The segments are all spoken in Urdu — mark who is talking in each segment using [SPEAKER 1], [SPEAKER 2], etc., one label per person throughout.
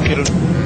[SPEAKER 1] پھر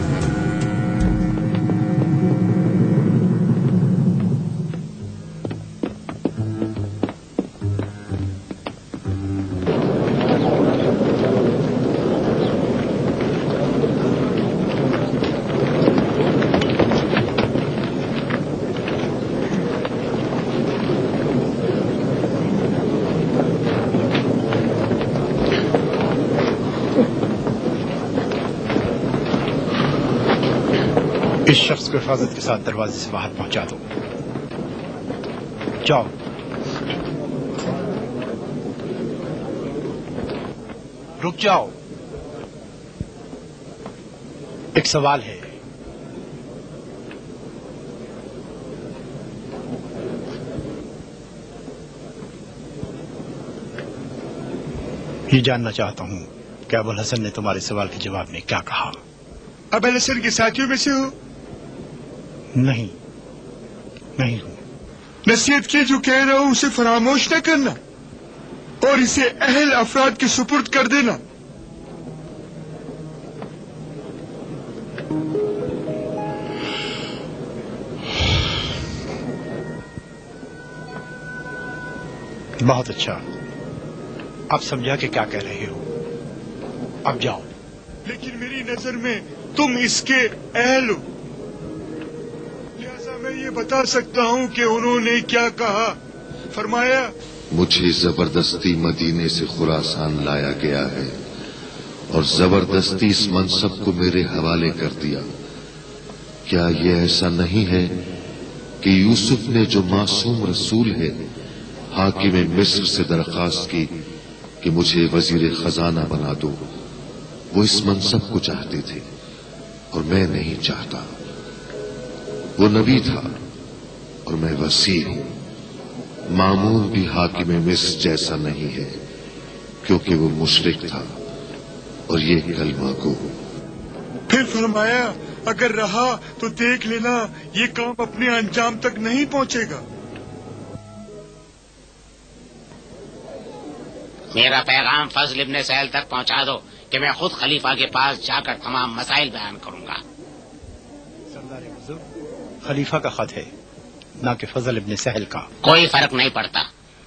[SPEAKER 1] اس شخص کو حفاظت کے ساتھ دروازے سے باہر پہنچا دو. جاؤ. رک جاؤ. ایک سوال ہے. یہ جاننا چاہتا ہوں کہ ابو الحسن نے تمہارے سوال کے جواب میں کیا کہا.
[SPEAKER 2] ابو الحسن کے ساتھیوں میں سے ہو؟
[SPEAKER 1] نہیں ہوں.
[SPEAKER 2] نصیحت کی جو کہہ رہا ہوں اسے فراموش نہ کرنا اور اسے اہل افراد کے سپرد کر دینا.
[SPEAKER 1] بہت اچھا. اب سمجھا کہ کیا کہہ رہے ہو. اب جاؤ.
[SPEAKER 2] لیکن میری نظر میں تم اس کے اہل ہو، لہذا میں یہ بتا سکتا ہوں کہ انہوں نے کیا کہا. فرمایا
[SPEAKER 3] مجھے زبردستی مدینے سے خراسان لایا گیا ہے اور زبردستی اس منصب کو میرے حوالے کر دیا. کیا یہ ایسا نہیں ہے کہ یوسف نے جو معصوم رسول ہے حاکم مصر سے درخواست کی کہ مجھے وزیر خزانہ بنا دو؟ وہ اس منصب کو چاہتے تھے اور میں نہیں چاہتا. وہ نبی تھا اور میں وسیع ہوں. مامون بھی حاکم مصر جیسا نہیں ہے کیونکہ وہ مشرک تھا اور یہ کلمہ کو.
[SPEAKER 2] پھر فرمایا اگر رہا تو دیکھ لینا یہ کام اپنے انجام تک نہیں پہنچے گا.
[SPEAKER 4] میرا پیغام فضل ابن سہل تک پہنچا دو کہ میں خود خلیفہ کے پاس جا کر تمام مسائل بیان کروں گا.
[SPEAKER 1] سردار بزرگ، خلیفہ کا خط ہے نہ کہ فضل ابن سہل کا.
[SPEAKER 4] کوئی فرق نہیں پڑتا.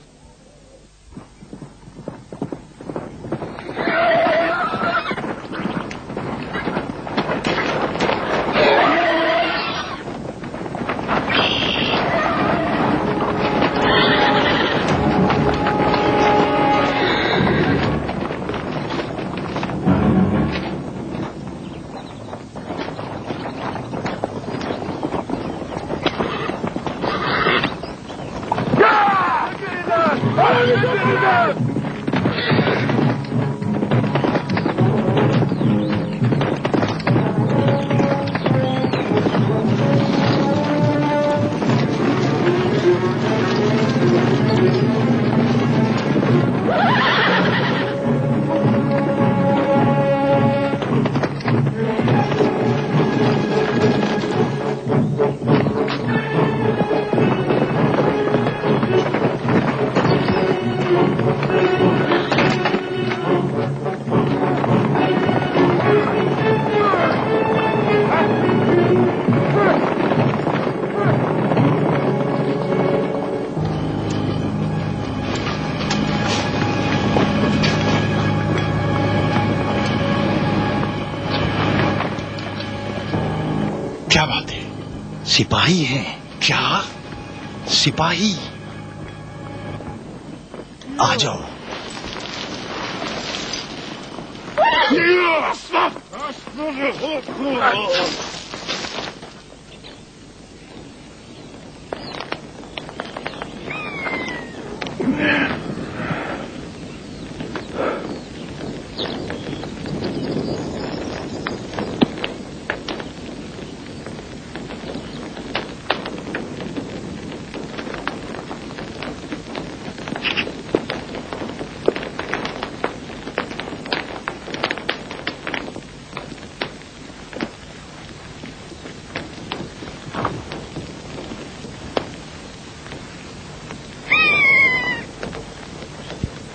[SPEAKER 1] کیا بات ہے؟
[SPEAKER 5] سپاہی ہیں.
[SPEAKER 1] کیا سپاہی؟ آ جاؤ.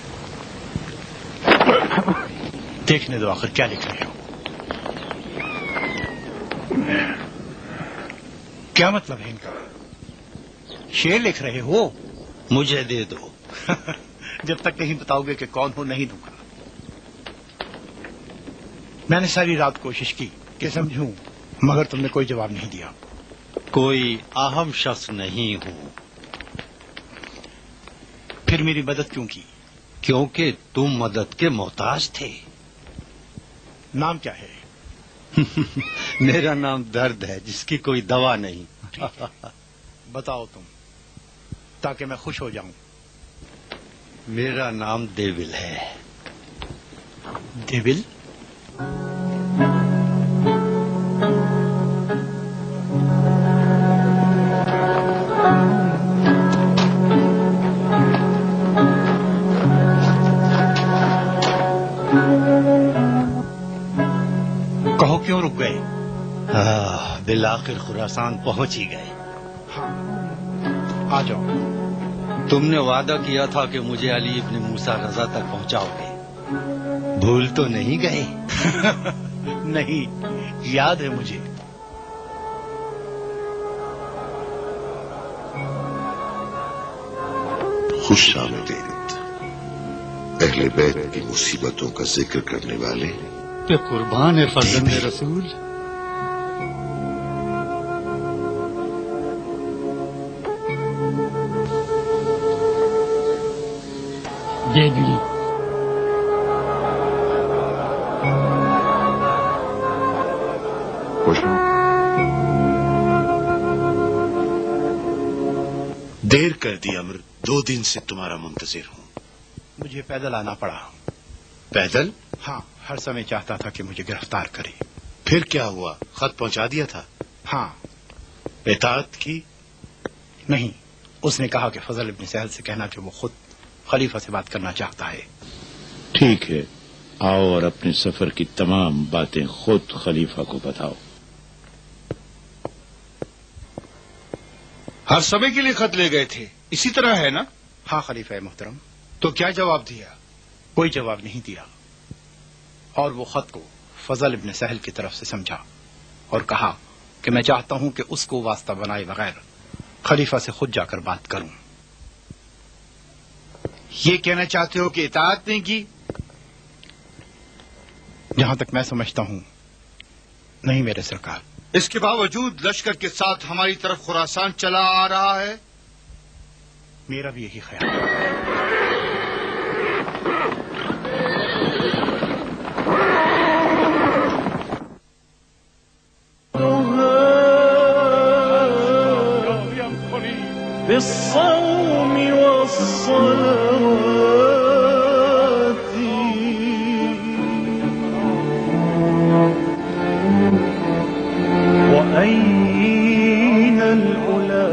[SPEAKER 1] دیکھنے دو آخر کیا لکھ رہے ہو. کیا مطلب ہے ان کا؟ شعر لکھ رہے ہو؟
[SPEAKER 5] مجھے دے دو.
[SPEAKER 1] جب تک نہیں بتاؤ گے کہ کون ہو نہیں دوں گا. میں نے ساری رات کوشش کی کہ سمجھوں، مگر تم نے کوئی جواب نہیں دیا.
[SPEAKER 5] کوئی اہم شخص نہیں ہوں.
[SPEAKER 1] پھر میری مدد کیوں کی؟
[SPEAKER 5] کیونکہ تم مدد کے محتاج تھے.
[SPEAKER 1] نام کیا ہے؟
[SPEAKER 5] میرا نام درد ہے جس کی کوئی دوا نہیں.
[SPEAKER 1] بتاؤ تم، تاکہ میں خوش ہو جاؤں.
[SPEAKER 5] میرا نام دیول ہے.
[SPEAKER 1] دیول؟ کہو کیوں رک گئے؟
[SPEAKER 5] بالآخر خراسان پہنچ ہی گئے.
[SPEAKER 1] ہاں آ جاؤ.
[SPEAKER 5] تم نے وعدہ کیا تھا کہ مجھے علی ابن موسیٰ رضا تک پہنچاؤ گے. بھول تو نہیں گئے؟
[SPEAKER 1] نہیں، یاد ہے مجھے.
[SPEAKER 3] خوش آمدید اہل بیت کی مصیبتوں کا ذکر کرنے والے.
[SPEAKER 5] کہ قربان فرزند رسول.
[SPEAKER 6] دیوی
[SPEAKER 7] دیر کر دی امر، 2 دن سے تمہارا منتظر ہوں.
[SPEAKER 1] مجھے پیدل آنا پڑا.
[SPEAKER 7] پیدل؟
[SPEAKER 1] ہاں، ہر سمے چاہتا تھا کہ مجھے گرفتار کرے.
[SPEAKER 7] پھر کیا ہوا؟ خط پہنچا دیا تھا؟
[SPEAKER 1] ہاں.
[SPEAKER 7] اطاعت کی؟
[SPEAKER 1] نہیں، اس نے کہا کہ فضل ابن سہل سے کہنا کہ وہ خود خلیفہ سے بات کرنا چاہتا ہے.
[SPEAKER 8] ٹھیک ہے، آؤ اور اپنے سفر کی تمام باتیں خود خلیفہ کو بتاؤ.
[SPEAKER 2] ہر سمے کے لیے خط لے گئے تھے، اسی طرح ہے نا؟
[SPEAKER 1] ہاں خلیفہ محترم.
[SPEAKER 2] تو کیا جواب دیا؟
[SPEAKER 1] کوئی جواب نہیں دیا، اور وہ خط کو فضل ابن سہل کی طرف سے سمجھا اور کہا کہ میں چاہتا ہوں کہ اس کو واسطہ بنائے بغیر خلیفہ سے خود جا کر بات کروں.
[SPEAKER 2] یہ کہنا چاہتے ہو کہ اطاعت نہیں کی؟
[SPEAKER 1] جہاں تک میں سمجھتا ہوں نہیں میرے سرکار.
[SPEAKER 2] اس کے باوجود لشکر کے ساتھ ہماری طرف خراسان چلا آ رہا ہے.
[SPEAKER 1] میرا بھی یہی خیال ہے.
[SPEAKER 6] بالصوم والصلاة وأين الأولى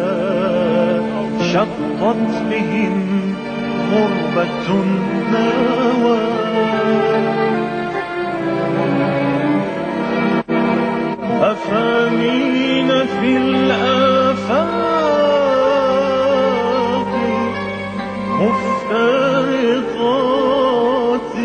[SPEAKER 6] شقت بهم غربة ناوى أفامين في الآفاق مفترقات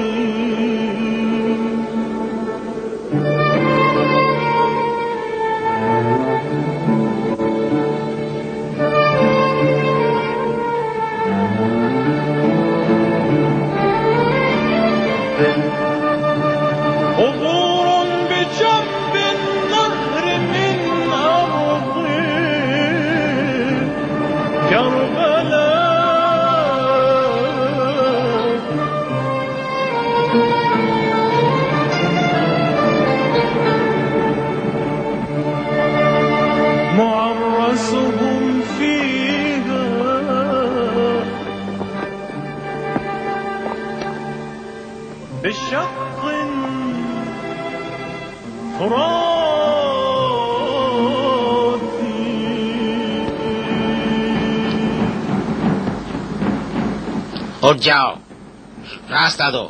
[SPEAKER 6] عبور بجنب النهر من أرض كربلاء معرسهم فيها بشق فراتي
[SPEAKER 4] اٹھ جاؤ، راستہ دو.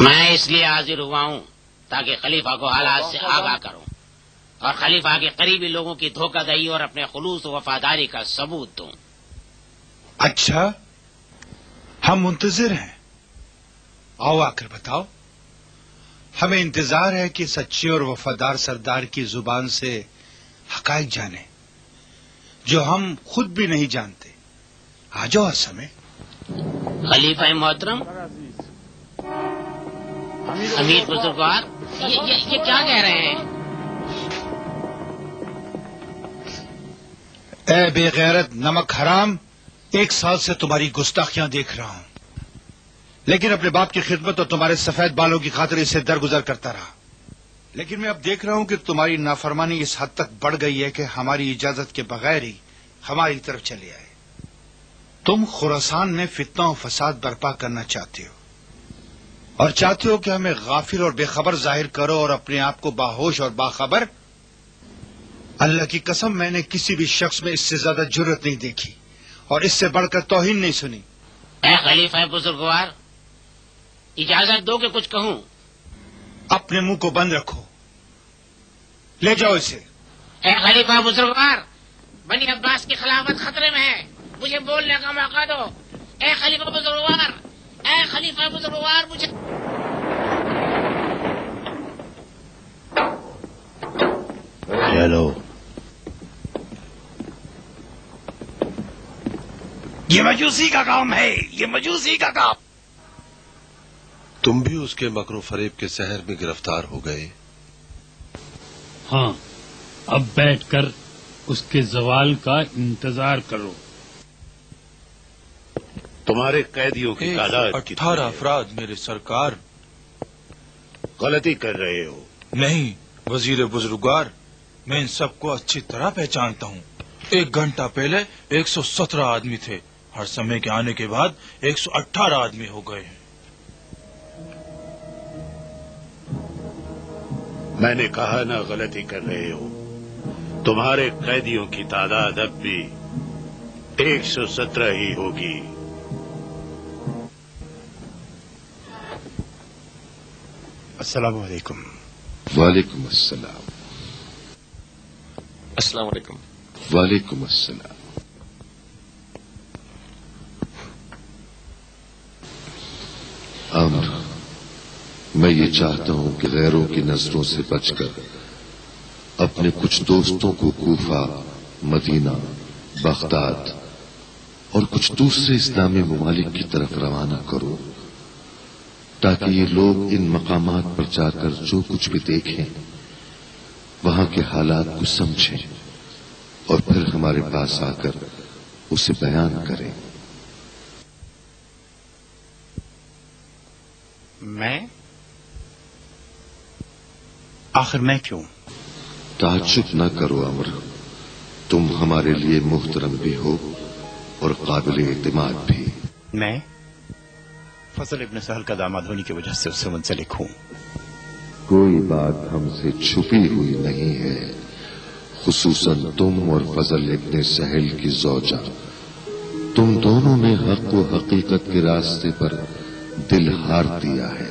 [SPEAKER 4] میں اس لیے حاضر ہوا ہوں تاکہ خلیفہ کو حالات سے آگاہ کروں اور خلیفہ کے قریبی لوگوں کی دھوکہ دہی اور اپنے خلوص و وفاداری کا ثبوت دوں.
[SPEAKER 2] اچھا، ہم منتظر ہیں. آؤ آ کر بتاؤ. ہمیں انتظار ہے کہ سچے اور وفادار سردار کی زبان سے حقائق جانیں جو ہم خود بھی نہیں جانتے. آ جاؤ سمے.
[SPEAKER 4] خلیفہ محترم، امیر بزرگوار، یہ کیا کہہ رہے ہیں؟
[SPEAKER 2] اے بے غیرت نمک حرام، 1 سال سے تمہاری گستاخیاں دیکھ رہا ہوں، لیکن اپنے باپ کی خدمت اور تمہارے سفید بالوں کی خاطر اسے درگزر کرتا رہا. لیکن میں اب دیکھ رہا ہوں کہ تمہاری نافرمانی اس حد تک بڑھ گئی ہے کہ ہماری اجازت کے بغیر ہی ہماری طرف چلے آئے. تم خراسان میں فتنہ و فساد برپا کرنا چاہتے ہو اور چاہتے ہو کہ ہمیں غافل اور بے خبر ظاہر کرو اور اپنے آپ کو باہوش اور باخبر. اللہ کی قسم، میں نے کسی بھی شخص میں اس سے زیادہ جرت نہیں دیکھی اور اس سے بڑھ کر توہین نہیں سنی.
[SPEAKER 4] اے خلیفہ بزرگوار، اجازت دو کہ کچھ کہوں.
[SPEAKER 2] اپنے منہ کو بند رکھو. لے جاؤ اسے.
[SPEAKER 4] اے خلیفہ بزرگوار، بنی عباس کی خلافت خطرے میں ہے، مجھے بولنے کا موقع دو. اے خلیفہ بزرگوار، اے خلیفہ بزرگوار، مجھے...
[SPEAKER 8] چلو.
[SPEAKER 2] یہ مجوسی کا کام ہے، یہ مجوسی کا کام.
[SPEAKER 9] تم بھی اس کے مکر و فریب کے سحر میں گرفتار ہو گئے.
[SPEAKER 6] ہاں، اب بیٹھ کر اس کے زوال کا انتظار کرو.
[SPEAKER 8] تمہارے قیدیوں کی تعداد
[SPEAKER 10] 18 افراد میرے سرکار.
[SPEAKER 8] غلطی کر رہے ہو.
[SPEAKER 10] نہیں وزیر بزرگوار، میں ان سب کو اچھی طرح پہچانتا ہوں. 1 گھنٹہ پہلے 117 آدمی تھے، ہر سمے کے آنے کے بعد 118 آدمی ہو گئے ہیں.
[SPEAKER 8] میں نے کہا نا غلطی کر رہے ہو. تمہارے قیدیوں کی تعداد اب بھی 117 ہی ہوگی.
[SPEAKER 1] السلام علیکم.
[SPEAKER 3] وعلیکم السلام.
[SPEAKER 11] السلام علیکم.
[SPEAKER 3] وعلیکم السلام. عمر، میں یہ چاہتا ہوں کہ غیروں کی نظروں سے بچ کر اپنے کچھ دوستوں کو کوفہ، مدینہ، بغداد اور کچھ دوسرے اسلامی ممالک کی طرف روانہ کرو تاکہ یہ لوگ ان مقامات پر جا کر جو کچھ بھی دیکھیں وہاں کے حالات کو سمجھیں اور پھر ہمارے پاس آ کر اسے بیان کریں.
[SPEAKER 1] میں؟ آخر میں کیوں؟
[SPEAKER 3] تعجب نہ کرو عمر، تم ہمارے لیے محترم بھی ہو اور قابل اعتماد بھی.
[SPEAKER 1] میں فضل ابن سہل کا داماد ہونے کی وجہ سے اس سے منسلک ہوں.
[SPEAKER 3] کوئی بات ہم سے چھپی ہوئی نہیں ہے، خصوصاً تم اور فضل ابن سہل کی زوجہ. تم دونوں نے حق و حقیقت کے راستے پر دل ہار دیا ہے.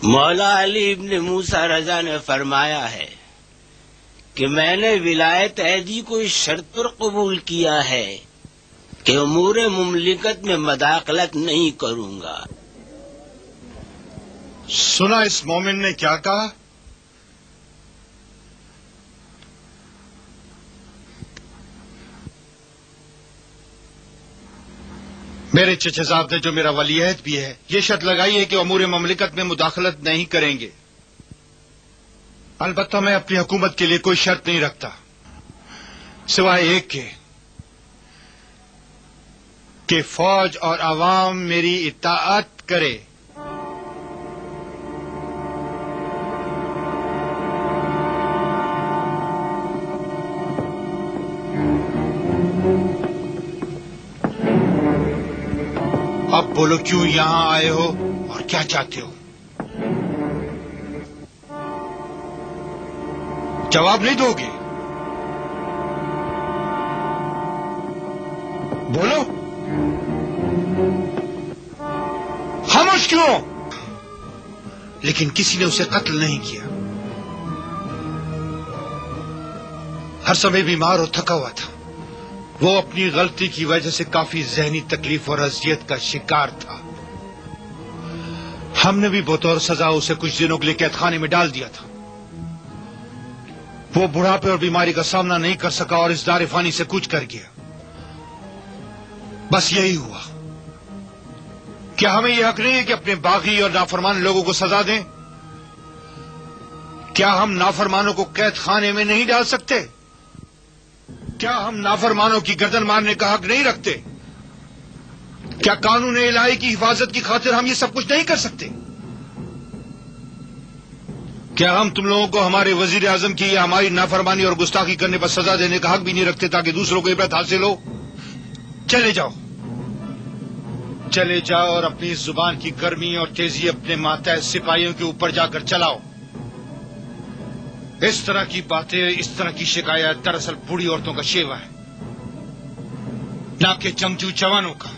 [SPEAKER 11] مولا علی ابن موسیٰ رضا نے فرمایا ہے کہ میں نے ولایت عہدی کو اس شرط پر قبول کیا ہے کہ امور مملکت میں مداخلت نہیں کروں گا۔
[SPEAKER 2] سنا اس مومن نے کیا کہا؟ میرے چچا صاحب نے جو میرا ولی عہد بھی ہے یہ شرط لگائی ہے کہ امور مملکت میں مداخلت نہیں کریں گے۔ البتہ میں اپنی حکومت کے لیے کوئی شرط نہیں رکھتا سوائے ایک کے کہ فوج اور عوام میری اطاعت کرے۔ اب بولو کیوں یہاں آئے ہو اور کیا چاہتے ہو؟ جواب نہیں دو گے؟ بولو، خاموش کیوں؟ لیکن کسی نے اسے قتل نہیں کیا، ہر سمے بیمار اور تھکا ہوا تھا۔ وہ اپنی غلطی کی وجہ سے کافی ذہنی تکلیف اور اذیت کا شکار تھا۔ ہم نے بھی بطور سزا اسے کچھ دنوں کے لیے قید خانے میں ڈال دیا تھا۔ وہ بڑھاپے اور بیماری کا سامنا نہیں کر سکا اور اس دار فانی سے کوچ کر گیا۔ بس یہی ہوا۔ کیا ہمیں یہ حق نہیں ہے کہ اپنے باغی اور نافرمان لوگوں کو سزا دیں؟ کیا ہم نافرمانوں کو قید خانے میں نہیں ڈال سکتے؟ کیا ہم نافرمانوں کی گردن مارنے کا حق نہیں رکھتے؟ کیا قانون الہی کی حفاظت کی خاطر ہم یہ سب کچھ نہیں کر سکتے؟ کیا ہم تم لوگوں کو ہمارے وزیر اعظم کی یا ہماری نافرمانی اور گستاخی کرنے پر سزا دینے کا حق بھی نہیں رکھتے تاکہ دوسروں کو عبرت حاصل ہو؟ چلے جاؤ، چلے جاؤ اور اپنی زبان کی گرمی اور تیزی اپنے ماتحت سپاہیوں کے اوپر جا کر چلاؤ۔ اس طرح کی باتیں، اس طرح کی شکایت دراصل بوڑھی عورتوں کا شیوا ہے، نہ کہ جنگجو جوانوں کا۔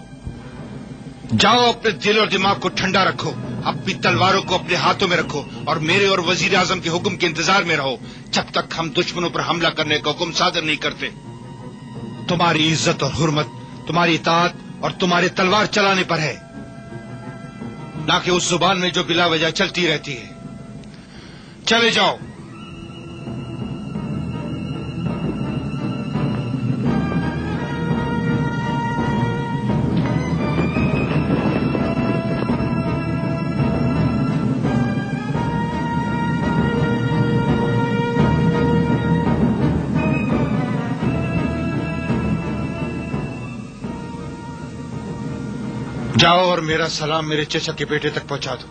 [SPEAKER 2] جاؤ، اپنے دل اور دماغ کو ٹھنڈا رکھو، اپنی تلواروں کو اپنے ہاتھوں میں رکھو اور میرے اور وزیر اعظم کے حکم کے انتظار میں رہو جب تک ہم دشمنوں پر حملہ کرنے کا حکم صادر نہیں کرتے۔ تمہاری عزت اور حرمت تمہاری اطاعت اور تمہارے تلوار چلانے پر ہے، نہ کہ اس زبان میں جو بلا وجہ چلتی رہتی ہے۔ چلے جاؤ۔ جاؤ اور میرا سلام میرے چچا کے بیٹے تک پہنچا دو۔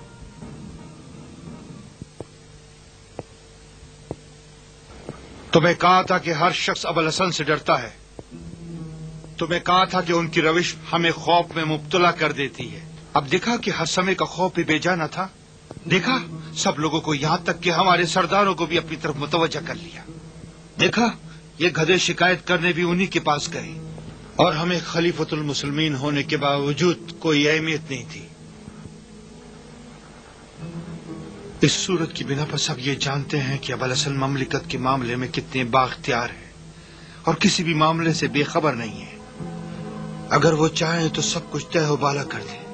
[SPEAKER 2] تمہیں کہا تھا کہ ہر شخص ابوالحسن سے ڈرتا ہے، تمہیں کہا تھا کہ ان کی روش ہمیں خوف میں مبتلا کر دیتی ہے۔ اب دیکھا کہ ہر سمے کا خوف بھی بے جانا تھا، دیکھا سب لوگوں کو، یہاں تک کہ ہمارے سرداروں کو بھی اپنی طرف متوجہ کر لیا۔ دیکھا یہ گدھے شکایت کرنے بھی انہی کے پاس گئے اور ہمیں خلیفۃ المسلمین ہونے کے باوجود کوئی اہمیت نہیں تھی۔ اس صورت کی بنا پر سب یہ جانتے ہیں کہ ابوالحسن مملکت کے معاملے میں کتنے بااختیار ہیں اور کسی بھی معاملے سے بے خبر نہیں ہے۔ اگر وہ چاہیں تو سب کچھ طے و بالا کر دیں۔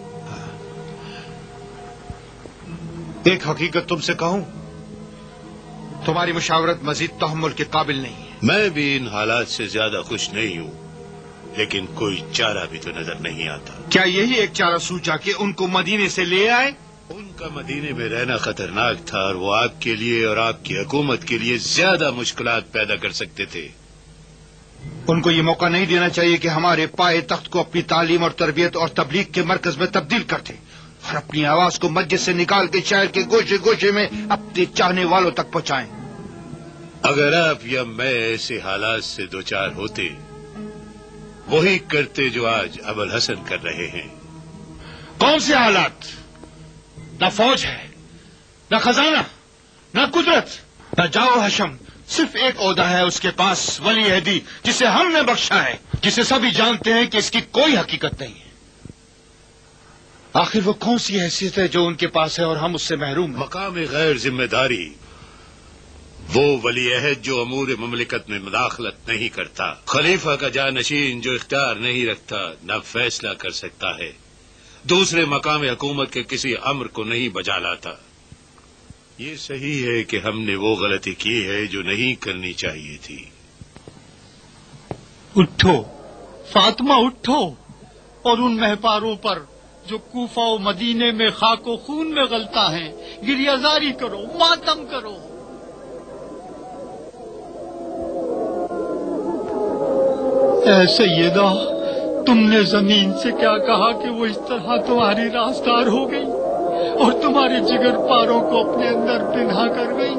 [SPEAKER 2] ایک حقیقت تم سے کہوں، تمہاری مشاورت مزید تحمل کے قابل نہیں ہے۔
[SPEAKER 7] میں بھی ان حالات سے زیادہ خوش نہیں ہوں، لیکن کوئی چارہ بھی تو نظر نہیں آتا۔
[SPEAKER 2] کیا یہی ایک چارہ سوچا کہ ان کو مدینے سے لے آئے؟
[SPEAKER 7] ان کا مدینے میں رہنا خطرناک تھا اور وہ آپ کے لیے اور آپ کی حکومت کے لیے زیادہ مشکلات پیدا کر سکتے تھے۔
[SPEAKER 2] ان کو یہ موقع نہیں دینا چاہیے کہ ہمارے پائے تخت کو اپنی تعلیم اور تربیت اور تبلیغ کے مرکز میں تبدیل کر دیں اور اپنی آواز کو مسجد سے نکال کے شہر کے گوشے گوشے میں اپنے چاہنے والوں تک پہنچائیں۔
[SPEAKER 7] اگر آپ یا میں ایسے حالات سے دوچار ہوتے، وہی کرتے جو آج ابوالحسن کر رہے ہیں۔
[SPEAKER 2] کون سے حالات؟ نہ فوج ہے، نہ خزانہ، نہ قدرت، نہ جاؤ حشم، صرف ایک عہدہ ہے اس کے پاس، ولی عہدی، جسے ہم نے بخشا ہے، جسے سبھی جانتے ہیں کہ اس کی کوئی حقیقت نہیں ہے۔ آخر وہ کون سی حیثیت ہے جو ان کے پاس ہے اور ہم اس سے محروم ہیں؟
[SPEAKER 7] مقام غیر ذمہ داری، وہ ولی عہد جو امور مملکت میں مداخلت نہیں کرتا، خلیفہ کا جانشین جو اختیار نہیں رکھتا، نہ فیصلہ کر سکتا ہے، دوسرے مقام حکومت کے کسی امر کو نہیں بجا لاتا۔ یہ صحیح ہے کہ ہم نے وہ غلطی کی ہے جو نہیں کرنی چاہیے تھی۔
[SPEAKER 6] اٹھو فاطمہ، اٹھو، اور ان مہپاروں پر جو کوفہ و مدینے میں خاک و خون میں غلطہ ہیں گریہ زاری کرو، ماتم کرو۔ اے سیدہ، تم نے زمین سے کیا کہا کہ وہ اس طرح تمہاری رازدار ہو گئی اور تمہارے جگر پاروں کو اپنے اندر پنہا کر گئی؟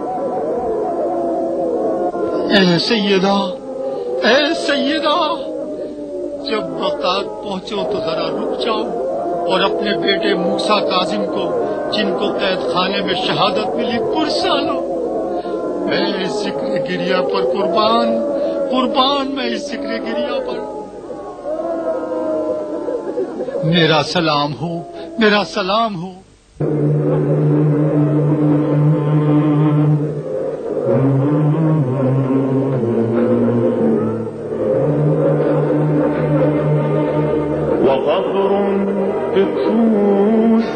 [SPEAKER 6] اے سیدہ، اے سیدہ، جب بغداد پہنچو تو ذرا رک جاؤ اور اپنے بیٹے موسیٰ کاظم کو، جن کو قید خانے میں شہادت ملی، پرسا لو۔ میں اس ذکر گریہ پر قربان میں اس ذکر گریہ پر۔ میرا سلام ہو، میرا سلام ہو۔
[SPEAKER 12] وغفر بطوس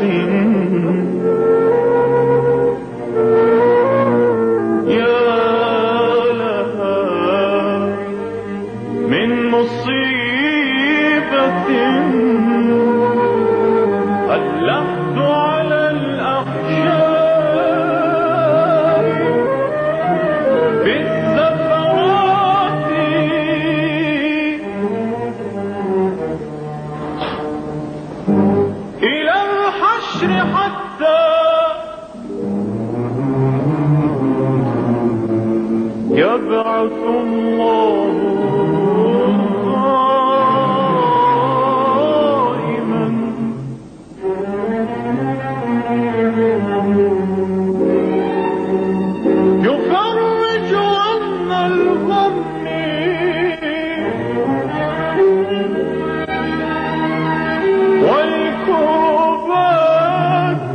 [SPEAKER 12] يبعث الله قائما يفرج عن الغم والكربات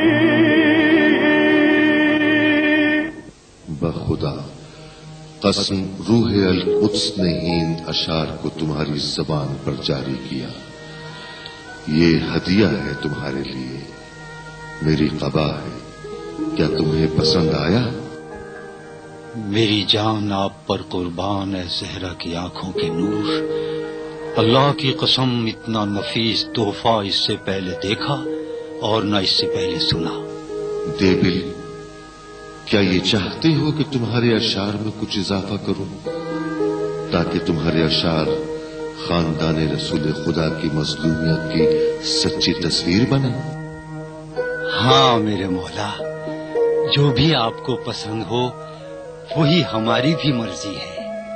[SPEAKER 3] بخدا قسم روح القدس نے ان اشعار کو تمہاری زبان پر جاری کیا۔ یہ ہدیہ ہے تمہارے لیے، میری قبا ہے، کیا تمہیں پسند آیا؟
[SPEAKER 5] میری جان آپ پر قربان ہے زہرا کی آنکھوں کے نور، اللہ کی قسم اتنا نفیس تحفہ اس سے پہلے دیکھا اور نہ اس سے پہلے سنا۔
[SPEAKER 3] دیبل، کیا یہ چاہتے ہو کہ تمہارے اشعار میں کچھ اضافہ کروں تاکہ تمہارے اشعار خاندان رسول خدا کی مظلومیت کی سچی تصویر بنے؟
[SPEAKER 5] ہاں میرے مولا، جو بھی آپ کو پسند ہو وہی ہماری بھی مرضی ہے۔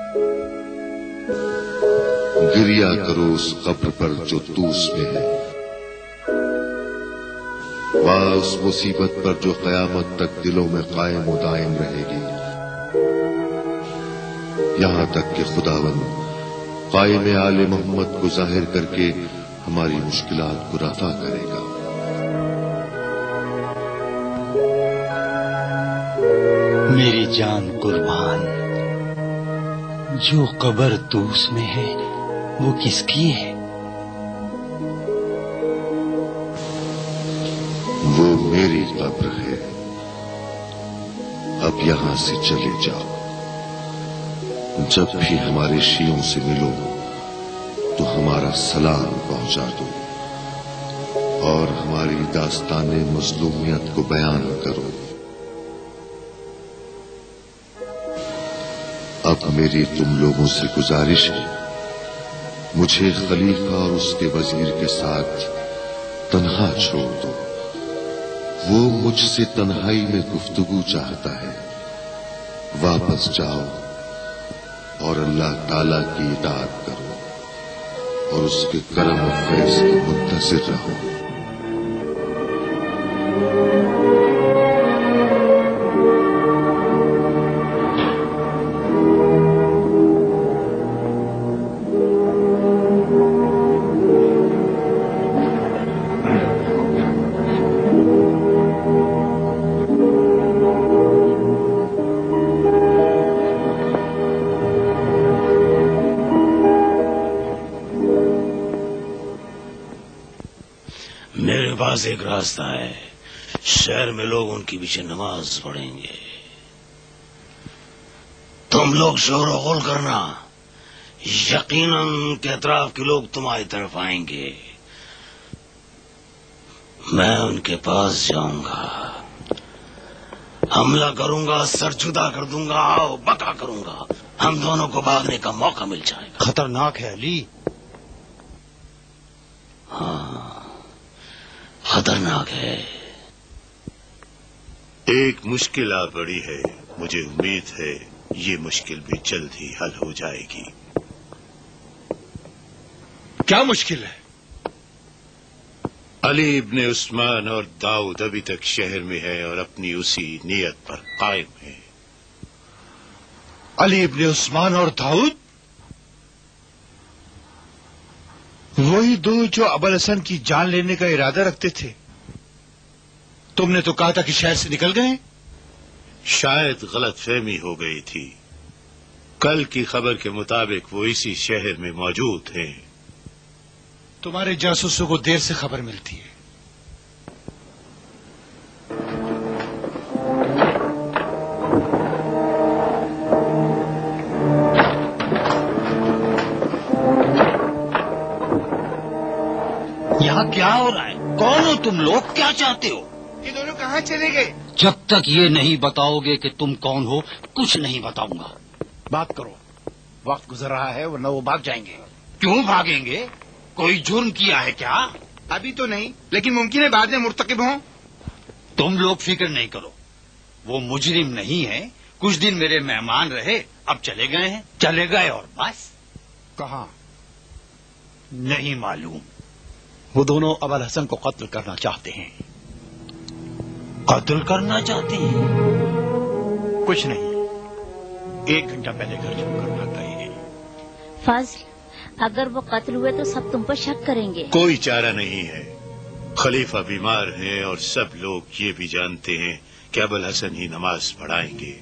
[SPEAKER 3] گریہ کرو اس قبر پر جو طوس میں ہے، اس مصیبت پر جو قیامت تک دلوں میں قائم و دائم رہے گی، یہاں تک کہ خداوند قائم آل محمد کو ظاہر کر کے ہماری مشکلات کو رفع کرے گا۔
[SPEAKER 5] میری جان قربان، جو قبر طوس میں ہے وہ کس کی ہے؟
[SPEAKER 3] وہ میری قبر ہے۔ اب یہاں سے چلے جاؤ، جب بھی ہمارے شیعوں سے ملو تو ہمارا سلام پہنچا دو اور ہماری داستان مظلومیت کو بیان کرو۔ اب میری تم لوگوں سے گزارش ہے، مجھے خلیفہ اور اس کے وزیر کے ساتھ تنہا چھوڑ دو، وہ مجھ سے تنہائی میں گفتگو چاہتا ہے۔ واپس جاؤ اور اللہ تعالی کی اطاعت کرو اور اس کے کرم و فیض کے منتظر رہو۔
[SPEAKER 11] پاس ایک راستہ ہے، شہر میں لوگ ان کے پیچھے نماز پڑھیں گے، تم لوگ شور و غل کرنا، یقیناً ان کے اطراف کے لوگ تمہاری طرف آئیں گے، میں ان کے پاس جاؤں گا، حملہ کروں گا، سر جدا کر دوں گا، آؤ بکا کروں گا، ہم دونوں کو بھاگنے کا موقع مل جائے گا۔
[SPEAKER 5] خطرناک ہے علی۔
[SPEAKER 11] ہاں خطرناک ہے۔
[SPEAKER 7] ایک مشکل آ پڑی ہے، مجھے امید ہے یہ مشکل بھی جلد ہی حل ہو جائے گی۔
[SPEAKER 2] کیا مشکل ہے؟
[SPEAKER 7] علی ابن عثمان اور داؤد ابھی تک شہر میں ہے اور اپنی اسی نیت پر قائم ہے۔
[SPEAKER 2] علی ابن عثمان اور داؤد، وہی دو جو ابوالحسن کی جان لینے کا ارادہ رکھتے تھے؟ تم نے تو کہا تھا کہ شہر سے نکل گئے۔
[SPEAKER 7] شاید غلط فہمی ہو گئی تھی، کل کی خبر کے مطابق وہ اسی شہر میں موجود ہیں۔
[SPEAKER 2] تمہارے جاسوسوں کو دیر سے خبر ملتی ہے۔
[SPEAKER 5] یہاں کیا ہو رہا ہے؟ کون ہو تم لوگ؟ کیا چاہتے ہو؟
[SPEAKER 2] یہ دونوں کہاں چلے گئے؟
[SPEAKER 5] جب تک یہ نہیں بتاؤ گے کہ تم کون ہو، کچھ نہیں بتاؤں گا۔
[SPEAKER 1] بات کرو، وقت گزر رہا ہے ورنہ وہ بھاگ جائیں گے۔
[SPEAKER 5] کیوں بھاگیں گے؟ کوئی جرم کیا ہے کیا؟
[SPEAKER 2] ابھی تو نہیں، لیکن ممکن ہے بعد میں مرتکب ہوں۔
[SPEAKER 5] تم لوگ فکر نہیں کرو، وہ مجرم نہیں ہے، کچھ دن میرے مہمان رہے، اب چلے گئے ہیں، چلے گئے اور بس۔
[SPEAKER 1] کہاں؟
[SPEAKER 5] نہیں معلوم۔
[SPEAKER 1] وہ دونوں ابوالحسن کو قتل کرنا چاہتے ہیں۔
[SPEAKER 5] قتل کرنا چاہتے ہیں؟
[SPEAKER 1] کچھ نہیں، 1 گھنٹہ پہلے گھر چھوڑ کر بھاگ گئے ہیں۔
[SPEAKER 13] فضل، اگر وہ قتل ہوئے تو سب تم پر شک کریں گے۔
[SPEAKER 7] کوئی چارہ نہیں ہے، خلیفہ بیمار ہیں اور سب لوگ یہ بھی جانتے ہیں کہ ابوالحسن ہی نماز پڑھائیں گے۔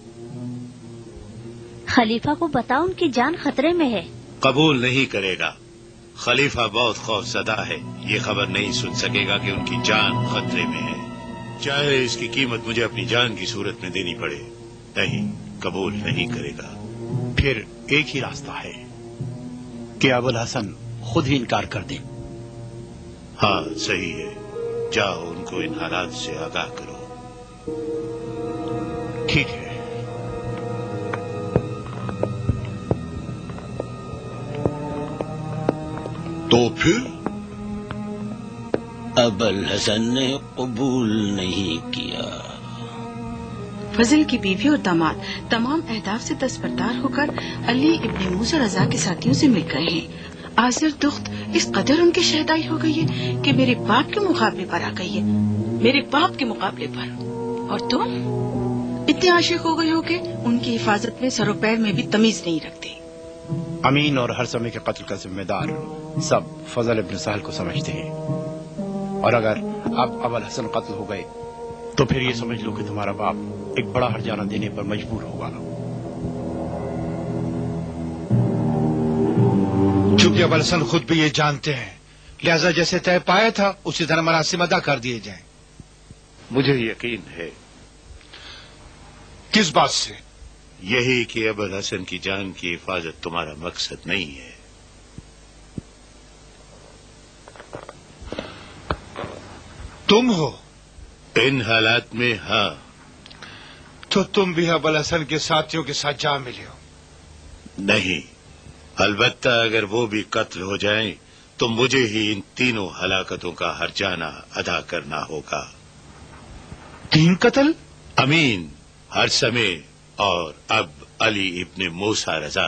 [SPEAKER 13] خلیفہ کو بتاؤ ان کی جان خطرے میں ہے۔
[SPEAKER 7] قبول نہیں کرے گا، خلیفہ بہت خوف زدہ ہے، یہ خبر نہیں سن سکے گا کہ ان کی جان خطرے میں ہے، چاہے اس کی قیمت مجھے اپنی جان کی صورت میں دینی پڑے۔ نہیں، قبول نہیں کرے گا۔
[SPEAKER 1] پھر ایک ہی راستہ ہے کہ ابوالحسن خود ہی انکار کر دیں۔
[SPEAKER 7] ہاں صحیح ہے، جاؤ ان کو ان حالات سے آگاہ کرو۔
[SPEAKER 1] ٹھیک ہے۔
[SPEAKER 7] تو پھر
[SPEAKER 11] ابوالحسن نے قبول نہیں کیا۔
[SPEAKER 14] فضل کی بیوی اور داماد تمام اہداف سے دستبردار ہو کر علی ابن موسیٰ رضا کے ساتھیوں سے مل گئے ہیں۔ آزر دخت اس قدر ان کی شہدائی ہو گئی ہے کہ میرے باپ کے مقابلے پر آ گئی ہے، میرے باپ کے مقابلے پر۔ اور تم اتنے عاشق ہو گئے ہو کہ ان کی حفاظت میں سر و پیر میں بھی تمیز نہیں رکھتے۔
[SPEAKER 1] امین اور ہر سمے کے قتل کا ذمہ دار سب فضل ابن سہل کو سمجھتے ہیں، اور اگر اب ابوالحسن قتل ہو گئے تو پھر یہ سمجھ لو کہ تمہارا باپ ایک بڑا ہرجانہ دینے پر مجبور ہوگا۔
[SPEAKER 2] چونکہ ابوالحسن خود بھی یہ جانتے ہیں، لہذا جیسے طے پایا تھا اسی طرح مراسم ادا کر دیے جائیں۔
[SPEAKER 7] مجھے یقین ہے۔
[SPEAKER 2] کس بات سے؟
[SPEAKER 7] یہی کہ ابوالحسن کی جان کی حفاظت تمہارا مقصد نہیں ہے۔
[SPEAKER 2] تم ہو؟
[SPEAKER 7] ان حالات میں ہاں۔
[SPEAKER 2] تو تم بھی ابوالحسن کے ساتھیوں کے ساتھ جا ملے ہو؟
[SPEAKER 7] نہیں، البتہ اگر وہ بھی قتل ہو جائیں تو مجھے ہی ان تینوں ہلاکتوں کا ہرجانہ ادا کرنا ہوگا۔
[SPEAKER 2] 3 قتل؟
[SPEAKER 7] امین، ہر سمے اور اب علی ابن موسیٰ رضا۔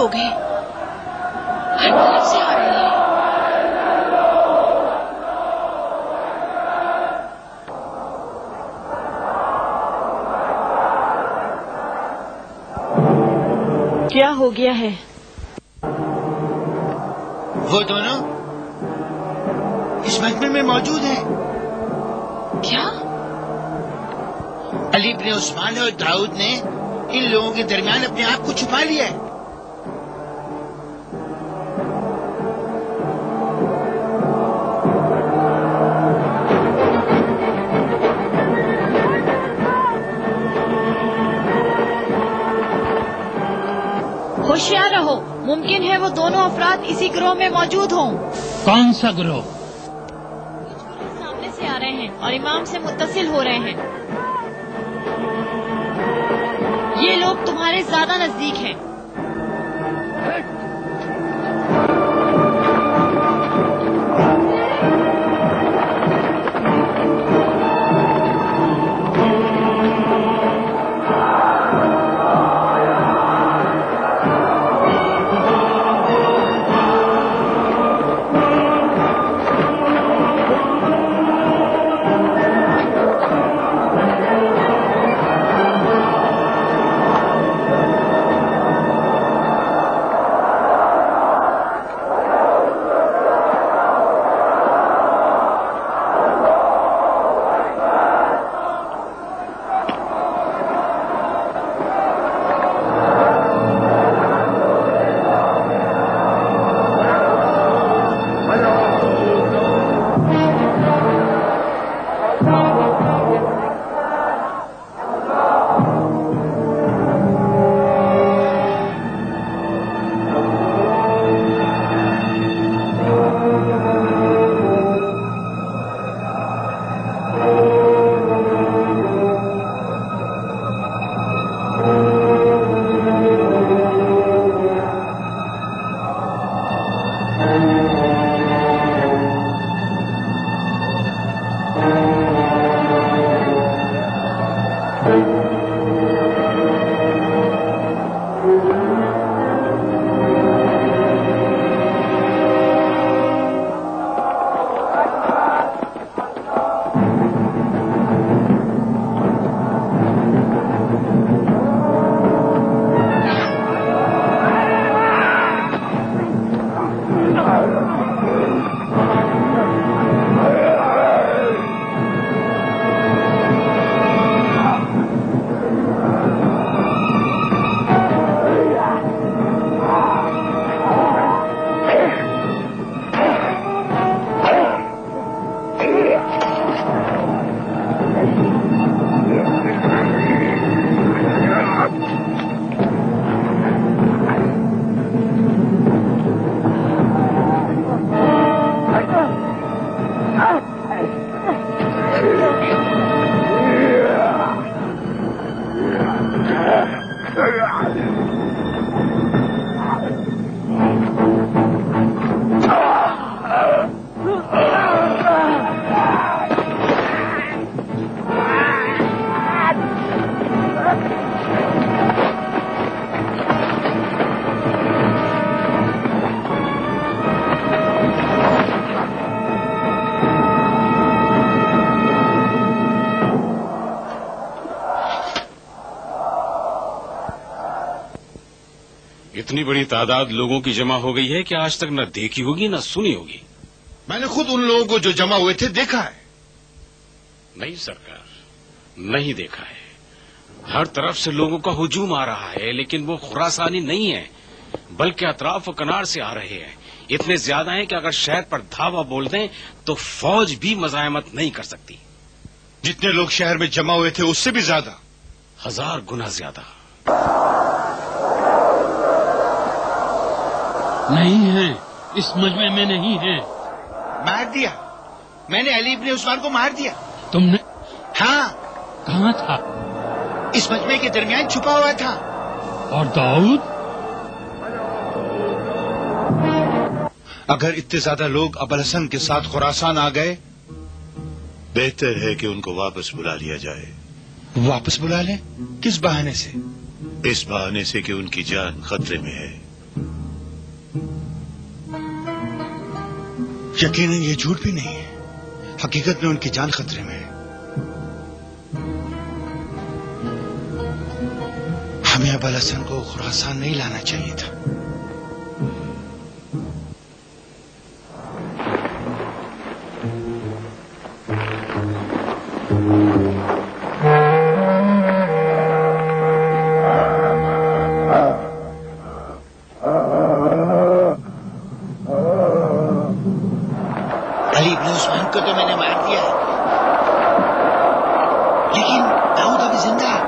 [SPEAKER 14] لوگ ہیں، ہر طرف سے آ رہے ہیں۔
[SPEAKER 13] کیا ہو گیا ہے؟
[SPEAKER 2] وہ دونوں اس مجمع میں موجود ہیں۔
[SPEAKER 14] کیا؟
[SPEAKER 2] علی بن عثمان اور داؤد نے ان لوگوں کے درمیان اپنے آپ کو چھپا لیا ہے۔
[SPEAKER 13] ہوشیار رہو، ممکن ہے وہ دونوں افراد اسی گروہ میں موجود ہوں۔
[SPEAKER 8] کون سا گروہ؟
[SPEAKER 13] سامنے سے آ رہے ہیں اور امام سے متصل ہو رہے ہیں۔ یہ لوگ تمہارے زیادہ نزدیک ہیں۔
[SPEAKER 15] اتنی بڑی تعداد لوگوں کی جمع ہو گئی ہے کہ آج تک نہ دیکھی ہوگی نہ سنی ہوگی۔
[SPEAKER 2] میں نے خود ان لوگوں کو جو جمع ہوئے تھے دیکھا ہے۔
[SPEAKER 15] نہیں سرکار، نہیں دیکھا ہے۔ ہر طرف سے لوگوں کا ہجوم آ رہا ہے، لیکن وہ خراسانی نہیں ہے بلکہ اطراف و کنار سے آ رہے ہیں۔ اتنے زیادہ ہیں کہ اگر شہر پر دھاوا بول دیں تو فوج بھی مزاحمت نہیں کر سکتی۔
[SPEAKER 2] جتنے لوگ شہر میں جمع ہوئے تھے اس سے بھی زیادہ،
[SPEAKER 15] 1000 گنا زیادہ۔
[SPEAKER 8] نہیں ہے، اس مجمع میں نہیں ہے۔
[SPEAKER 2] مار دیا، میں نے علی ابن عثمان کو مار دیا۔
[SPEAKER 8] تم نے؟
[SPEAKER 2] ہاں۔
[SPEAKER 8] کہاں تھا؟
[SPEAKER 2] اس مجمع کے درمیان چھپا ہوا تھا۔
[SPEAKER 8] اور داؤد؟
[SPEAKER 2] اگر اتنے زیادہ لوگ ابوالحسن کے ساتھ خراسان آ گئے،
[SPEAKER 7] بہتر ہے کہ ان کو واپس بلا لیا جائے۔
[SPEAKER 2] واپس بلا لیں؟ کس بہانے سے؟
[SPEAKER 7] اس بہانے سے کہ ان کی جان خطرے میں ہے۔
[SPEAKER 2] यकीनन ये झूठ भी नहीं है, हकीकत में उनकी जान खतरे में है। हमें अबुल हसन को खुरासान नहीं लाना चाहिए था।
[SPEAKER 16] अली इब्न उस्मान को तो मैंने मार दिया, लेकिन दाऊद अभी जिंदा है।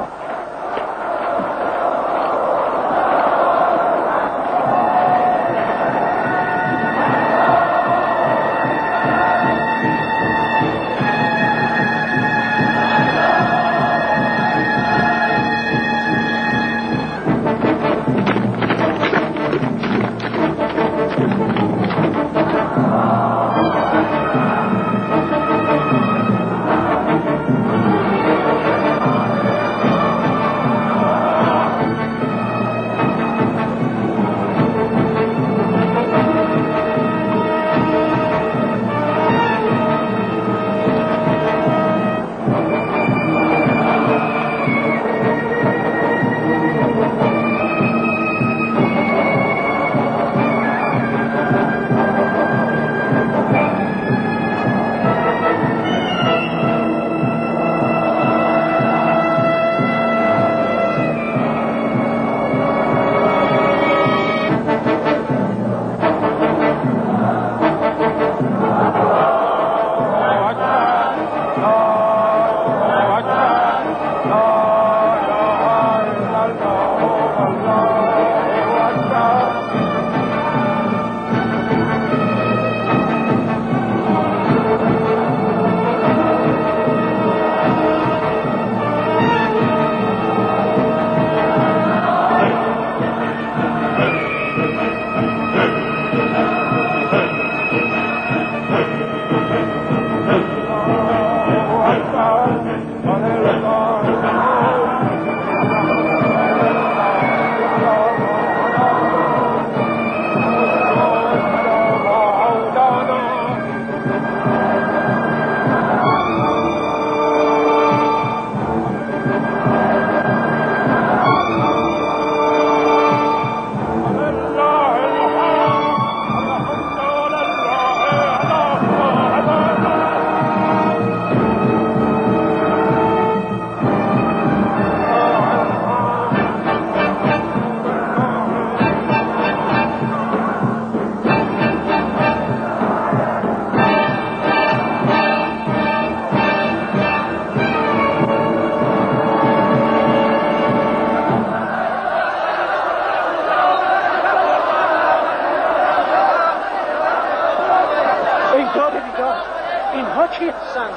[SPEAKER 12] اینها کی هستند؟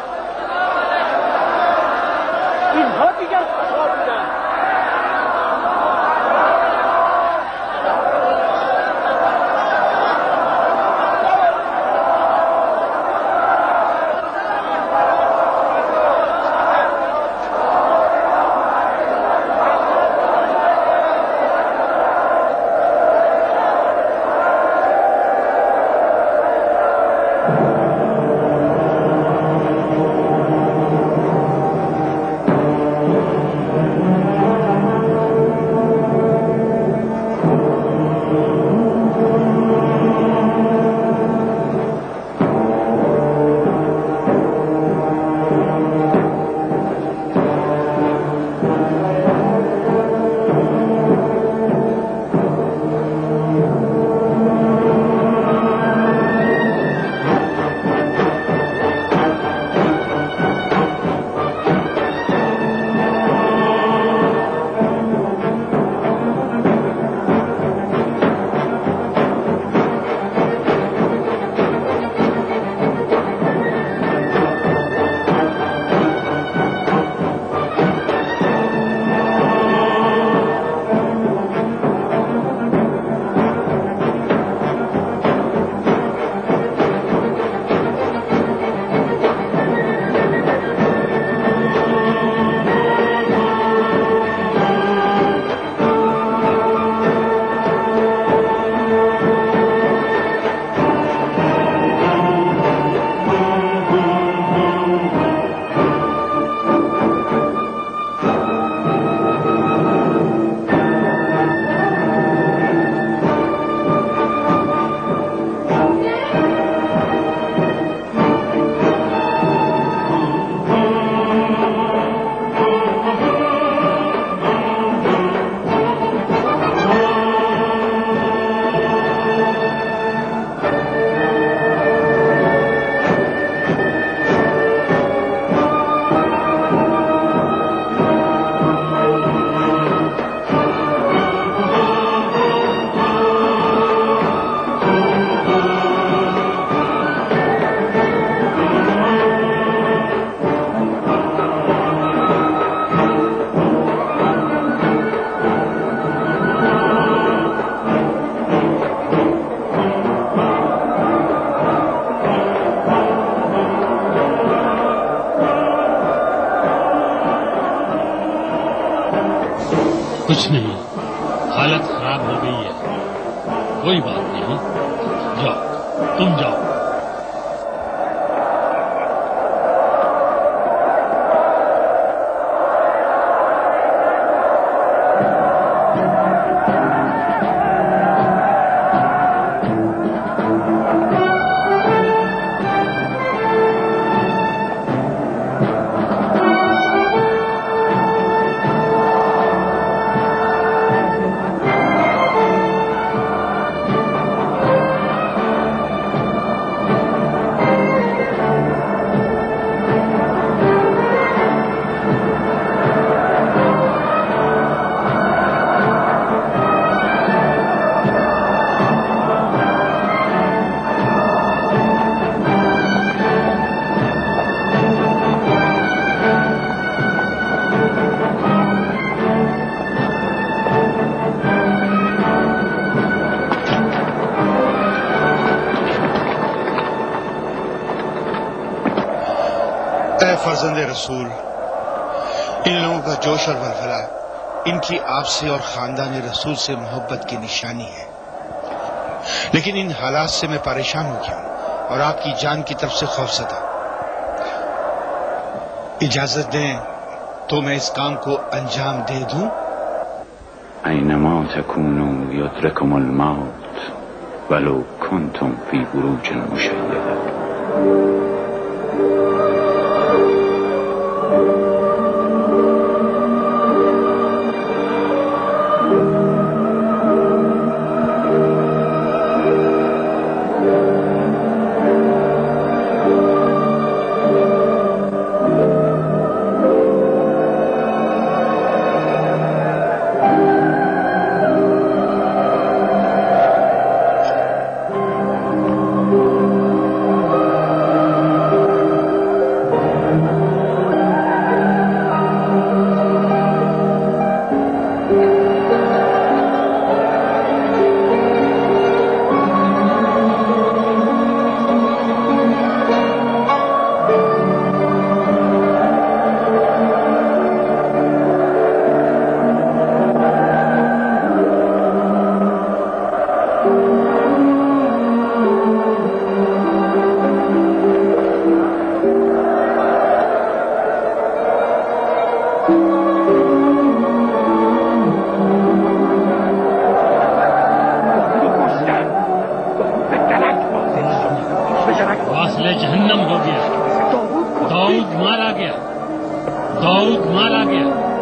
[SPEAKER 12] اینها دیگر کجا بودند؟
[SPEAKER 17] کچھ نہیں، حالت خراب ہو گئی ہے، کوئی بات نہیں، جاؤ تم جاؤ۔
[SPEAKER 2] فرزند رسول، ان لوگوں کا جوش اور ولولہ ان کی آپ سے اور خاندان رسول سے محبت کی نشانی ہے، لیکن ان حالات سے میں پریشان ہو گیا ہوں اور آپ کی جان کی طرف سے خوفزدہ۔ اجازت دیں تو میں اس کام کو انجام دے دوں؟
[SPEAKER 8] اینما تکونوا یدرککم الموت ولو کنتم فی بروج مشیدة۔
[SPEAKER 17] جہنم ہو گیا، داؤد مارا گیا، داؤد مارا گیا۔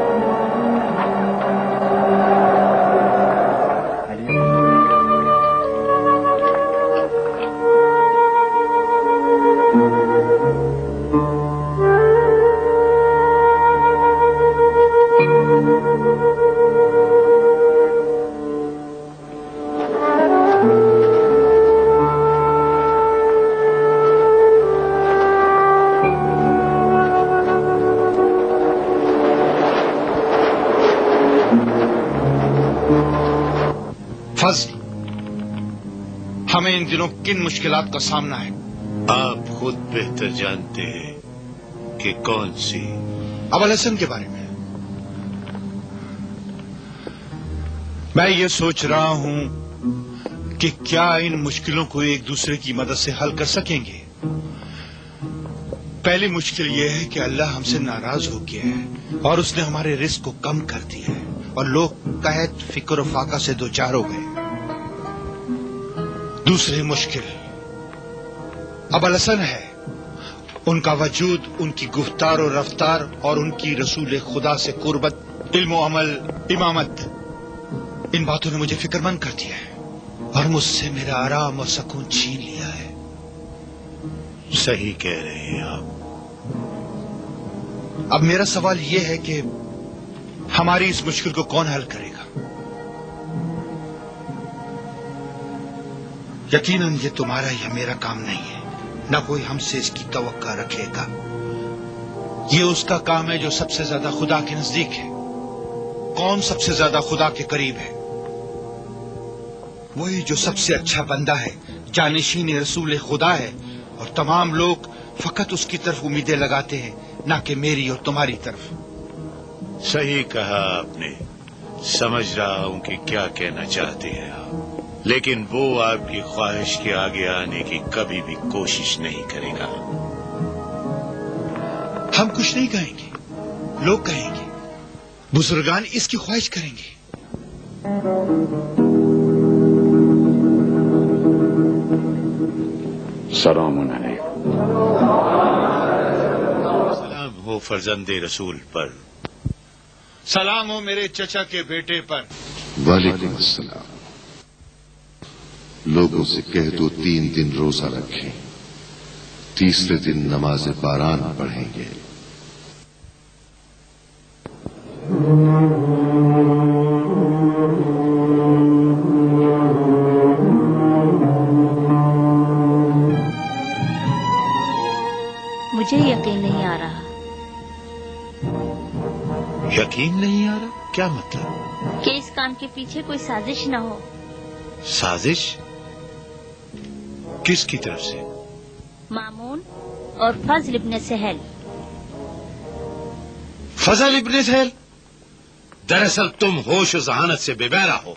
[SPEAKER 2] فضل، ہمیں ان دنوں کن مشکلات کا سامنا ہے؟
[SPEAKER 7] آپ خود بہتر جانتے ہیں کہ کون سی۔
[SPEAKER 2] ابوالحسن کے بارے میں میں یہ سوچ رہا ہوں کہ کیا ان مشکلوں کو ایک دوسرے کی مدد سے حل کر سکیں گے۔ پہلی مشکل یہ ہے کہ اللہ ہم سے ناراض ہو گیا ہے اور اس نے ہمارے رزق کو کم کر دیا ہے اور لوگ قحط، فکر و فاقہ سے دوچار ہو گئے۔ دوسری مشکل ابوالحسن ہے، ان کا وجود، ان کی گفتار و رفتار اور ان کی رسول خدا سے قربت، علم و عمل، امامت، ان باتوں نے مجھے فکر مند کر دیا ہے اور مجھ سے میرا آرام اور سکون چھین لیا ہے۔
[SPEAKER 7] صحیح کہہ رہے ہیں آپ۔
[SPEAKER 2] اب میرا سوال یہ ہے کہ ہماری اس مشکل کو کون حل کرے گا؟ یقیناً یہ تمہارا یا میرا کام نہیں ہے، نہ کوئی ہم سے اس کی توقع رکھے گا۔ یہ اس کا کام ہے جو سب سے زیادہ خدا کے نزدیک ہے۔ کون سب سے زیادہ خدا کے قریب ہے؟ وہی جو سب سے اچھا بندہ ہے، جانشین رسول خدا ہے، اور تمام لوگ فقط اس کی طرف امیدیں لگاتے ہیں، نہ کہ میری اور تمہاری طرف۔
[SPEAKER 7] صحیح کہا آپ نے، समझ रहा हूं कि क्या कहना चाहते हैं आप, लेकिन वो आपकी ख्वाहिश के आगे आने की कभी भी कोशिश नहीं करेगा।
[SPEAKER 2] हम कुछ नहीं कहेंगे, लोग कहेंगे, बुजुर्गान इसकी ख्वाहिश करेंगे।
[SPEAKER 8] सलाम अलैकुम।
[SPEAKER 7] सलाम हो फर्जंदे रसूल पर।
[SPEAKER 2] सलाम हो मेरे चचा के बेटे पर।
[SPEAKER 3] वालेकुम अस्सलाम। लोगों से कह दो 3 दिन रोजा रखें, तीसरे दिन नमाज बारान पढ़ेंगे।
[SPEAKER 13] मुझे यकीन नहीं आ रहा।
[SPEAKER 7] यकीन नहीं आ रहा? क्या मतलब?
[SPEAKER 13] कि इस काम के पीछे कोई साजिश न हो।
[SPEAKER 7] साजिश? किसकी तरफ से?
[SPEAKER 13] मामून और फजल इब्न सहल।
[SPEAKER 7] फजल इब्न सहल? दरअसल तुम होश और जहानत से बेबैरा हो।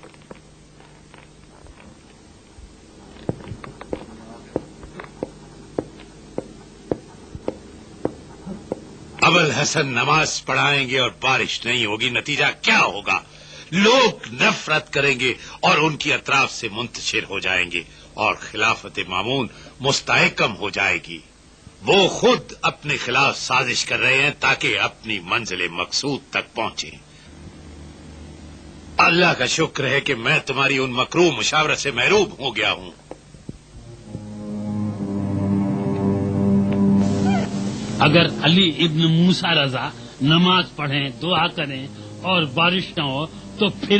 [SPEAKER 7] अबुल हसन नमाज पढ़ाएंगे और बारिश नहीं होगी, नतीजा क्या होगा? लोग नफरत करेंगे और उनकी अतराफ से मुंतशिर हो जाएंगे और खिलाफत मामून मुस्तहकम हो जाएगी। वो खुद अपने खिलाफ साजिश कर रहे हैं ताकि अपनी मंजिल मकसूद तक पहुंचे। अल्लाह का शुक्र है कि मैं तुम्हारी उन मकरूह मुशावरत से महरूम हो गया हूं।
[SPEAKER 17] अगर अली इब्न मूसा रजा नमाज पढ़ें, दुआ करें और बारिश न हो तो फिर?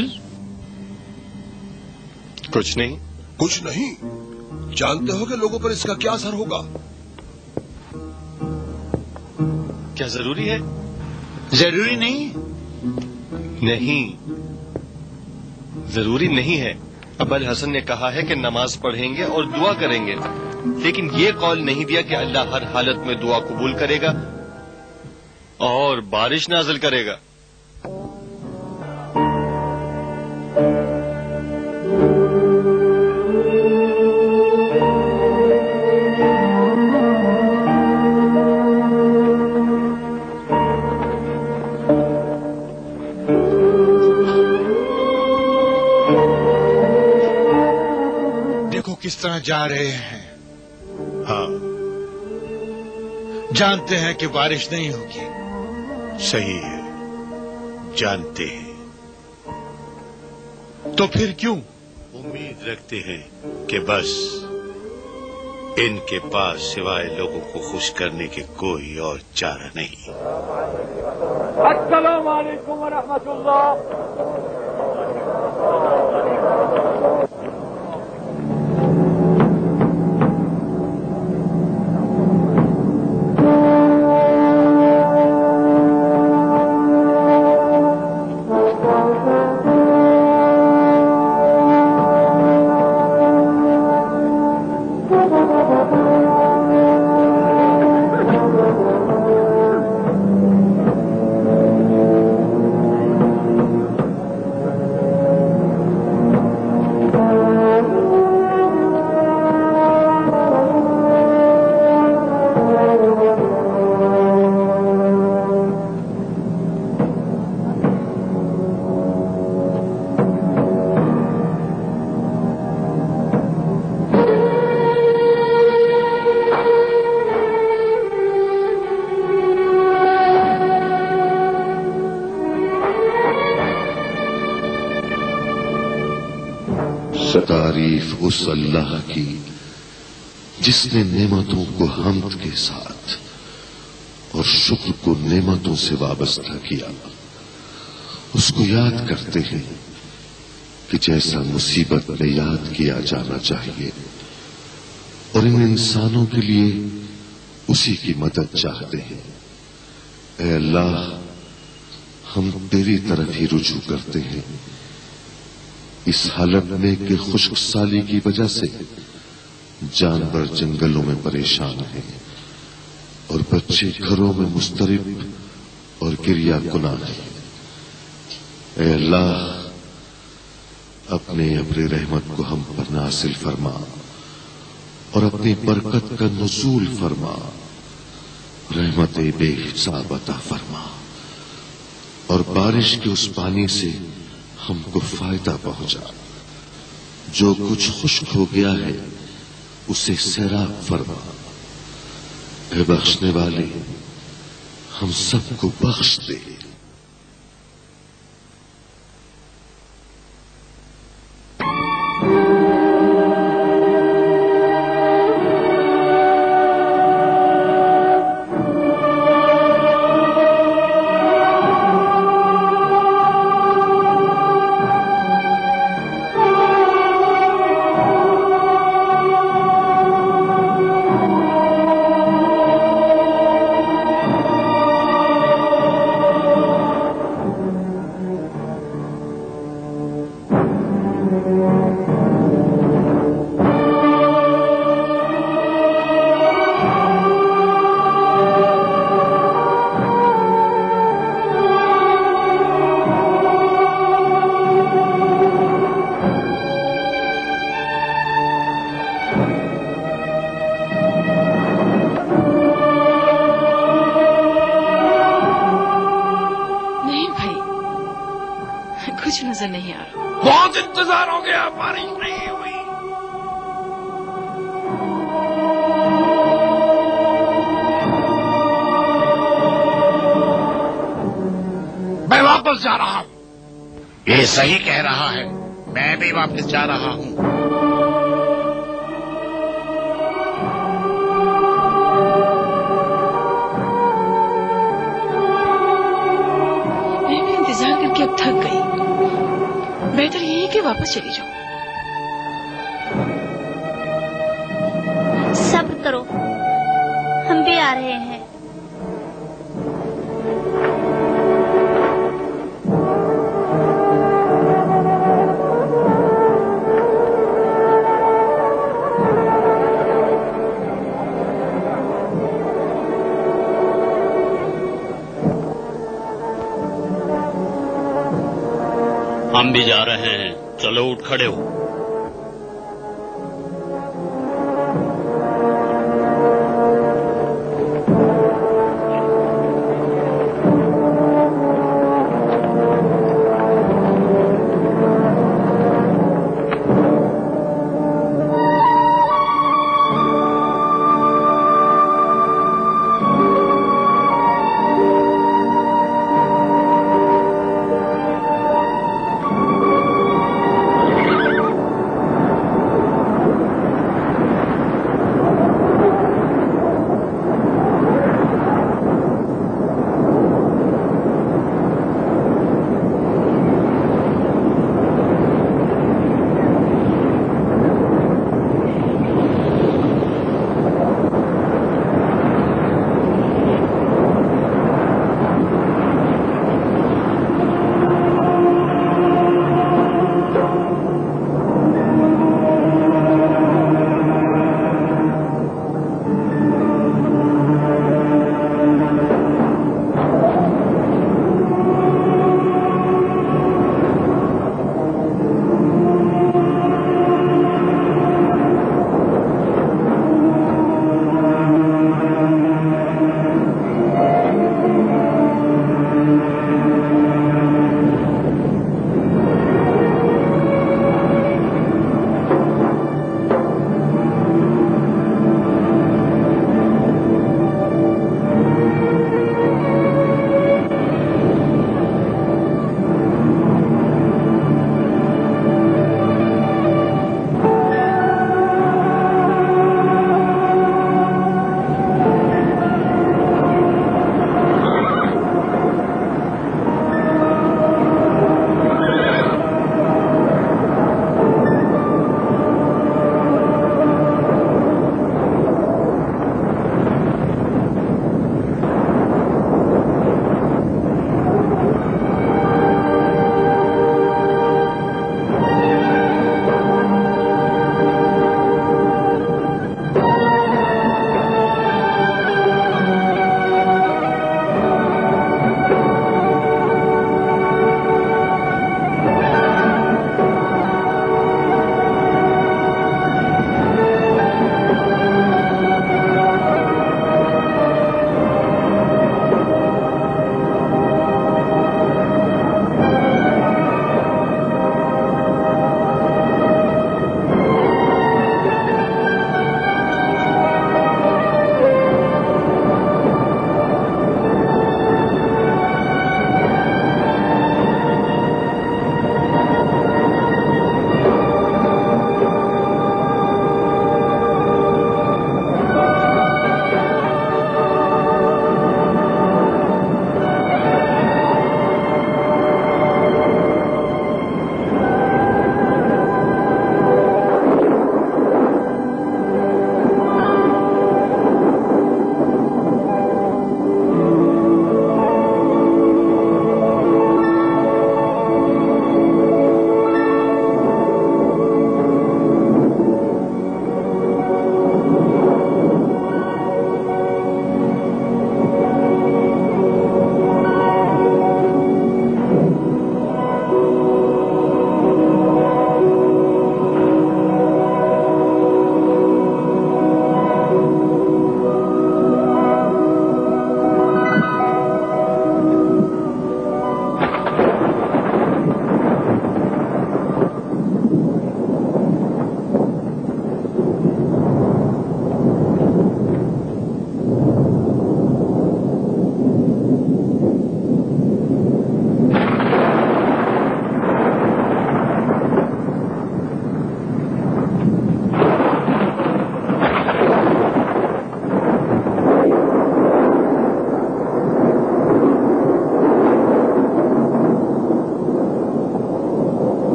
[SPEAKER 9] कुछ नहीं। कुछ नहीं? जानते हो कि लोगों पर इसका क्या असर होगा?
[SPEAKER 18] क्या जरूरी है?
[SPEAKER 2] जरूरी नहीं।
[SPEAKER 18] नहीं, जरूरी नहीं है। अबुल हसन ने कहा है कि नमाज पढ़ेंगे और दुआ करेंगे, लेकिन ये कौल नहीं दिया कि अल्लाह हर हालत में दुआ कबूल करेगा और बारिश नाजिल करेगा।
[SPEAKER 2] देखो किस तरह जा रहे हैं।
[SPEAKER 7] हाँ,
[SPEAKER 2] जानते हैं कि बारिश नहीं होगी।
[SPEAKER 7] सही है, जानते हैं।
[SPEAKER 2] तो फिर क्यों?
[SPEAKER 7] उम्मीद रखते हैं कि बस इनके पास सिवाय लोगों को खुश करने के कोई और चारा नहीं।
[SPEAKER 12] अस्सलाम वालेकुम व रहमतुल्लाह।
[SPEAKER 3] तारीफ उस अल्लाह की जिसने नेमतों को हम्द के साथ और शुक्र को नेमतों से वाबस्ता किया। उसको याद करते हैं कि जैसा मुसीबत में याद किया जाना चाहिए, और इन इंसानों के लिए उसी की मदद चाहते हैं। ऐ अल्लाह, हम तेरी तरफ ही रुजू करते हैं। इस हालत में कि खुश्क साली की वजह से जानवर जंगलों में परेशान हैं और बच्चे घरों में मुस्तरिब और गिरिया गुनाह हैं। اے اللہ اپنے ابر رحمت کو ہم پر نازل فرما اور اپنی برکت کا نزول فرما، رحمت بے حساب عطا فرما اور بارش کے اس پانی سے ہم کو فائدہ پہنچا، جو کچھ خشک ہو گیا ہے اسے سیراب فرما۔ اے بخشنے والے ہم سب کو بخش دے۔
[SPEAKER 14] کچھ نظر نہیں آ رہا۔
[SPEAKER 15] بہت انتظار ہو گیا، بارش نہیں ہوئی۔
[SPEAKER 7] میں واپس جا رہا ہوں۔ یہ صحیح کہہ رہا ہے، میں بھی واپس جا رہا ہوں۔
[SPEAKER 14] میں بھی انتظار کر کے اب تھک گئی، بہتر یہی کہ واپس چلی جاؤں۔
[SPEAKER 13] صبر کرو، ہم بھی آ رہے ہیں۔
[SPEAKER 17] ہم بھی جا رہے ہیں، چلو اٹھ کھڑے ہو۔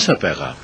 [SPEAKER 8] سا پیغام؟